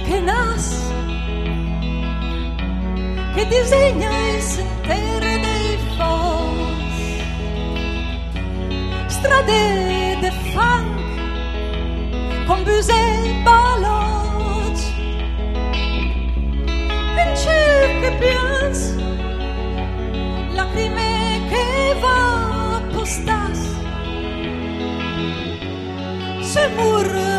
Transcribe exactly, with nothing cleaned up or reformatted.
che nas, che disegna il sentiero dei fos, strade de funk con buse balots, in ciel che pians, lacrime che va postas, se mur